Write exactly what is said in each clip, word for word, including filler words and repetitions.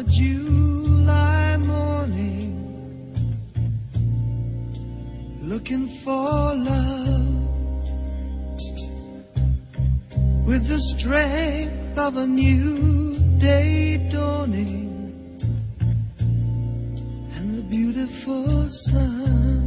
July morning, looking for love with the strength of a new day dawning and the beautiful sun.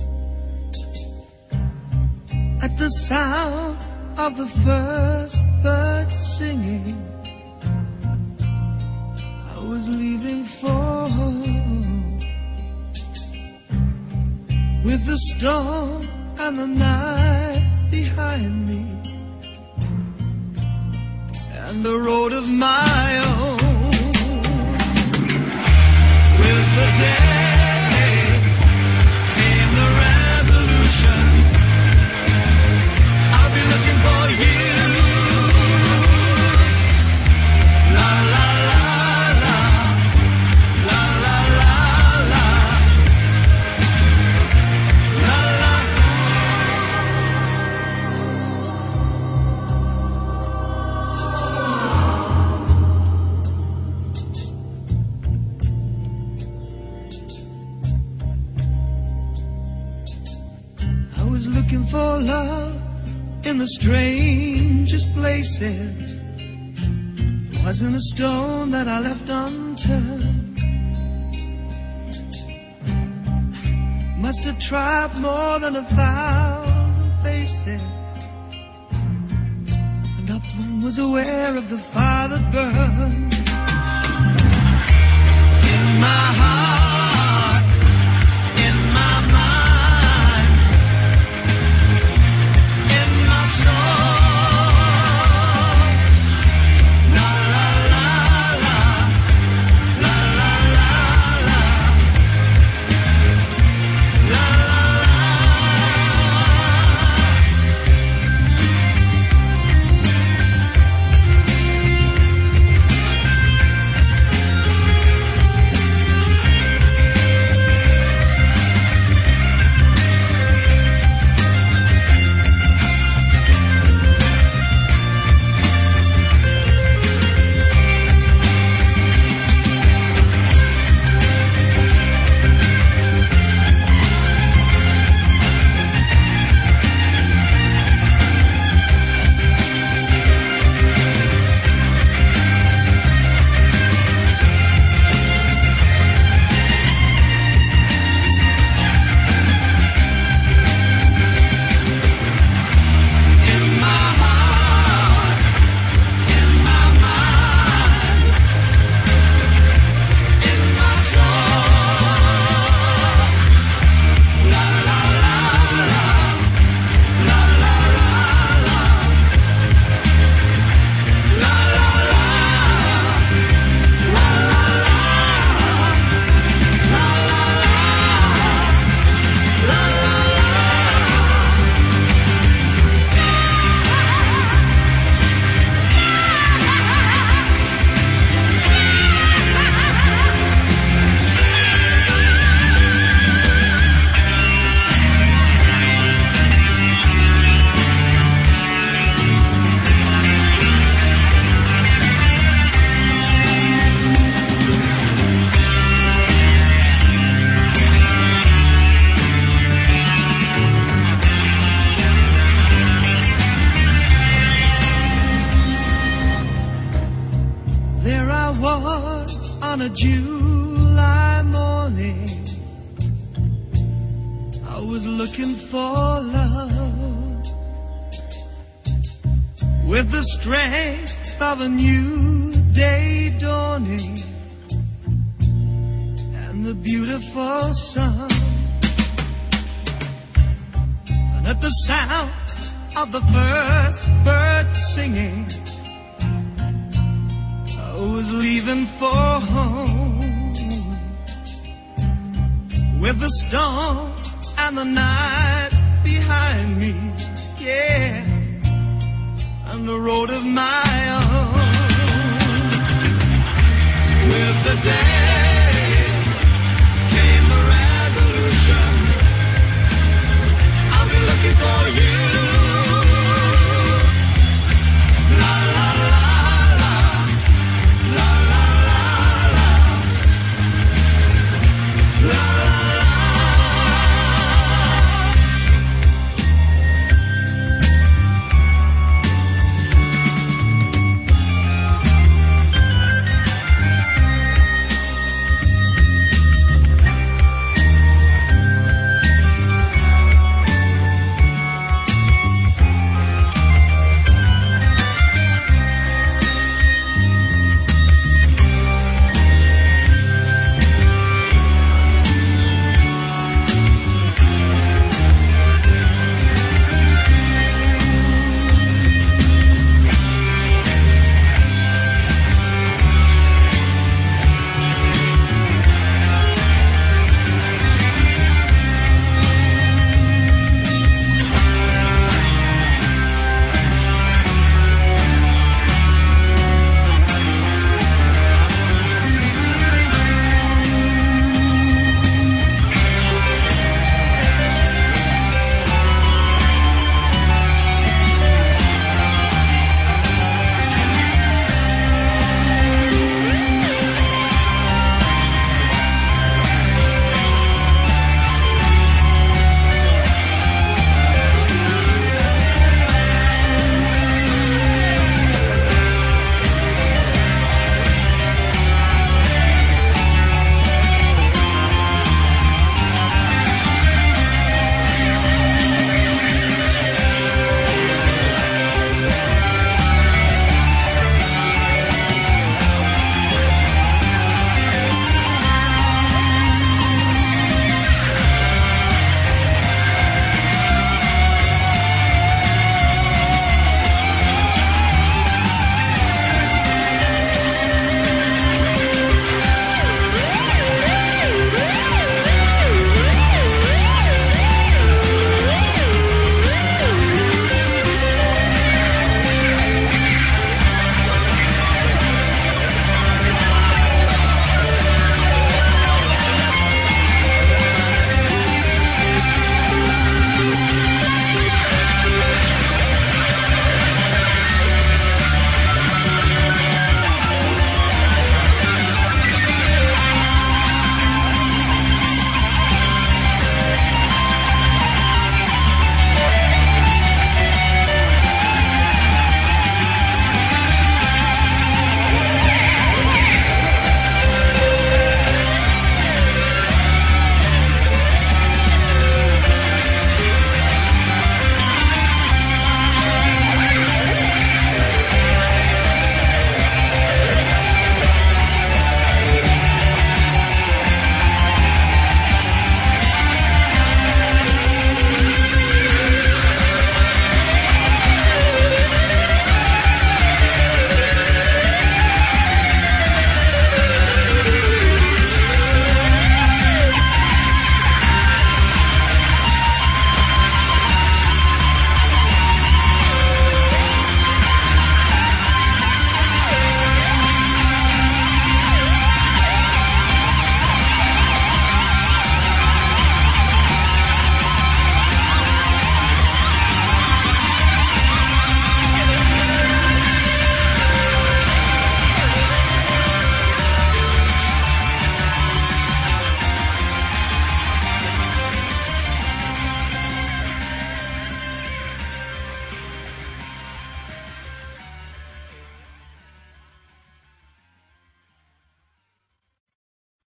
At the sound of the first bird singing, I was leaving for home, with the storm and the night behind me, and a road of my own. With the day came the resolution, I'll be looking for you. La la la la, la la la la, la la. I was looking for love in the strangest places. It wasn't a stone that I left unturned. Must have tried more than a thousand faces, and up one was aware of the fire that burned in my heart, in my mind, in my soul. La la la la, la la la la, la la on a July morning, I was looking for love with the strength of a new day dawning and the beautiful sun. And at the sound of the first bird singing, I was leaving for home with the storm and the night behind me, yeah, and a road of my own. With the day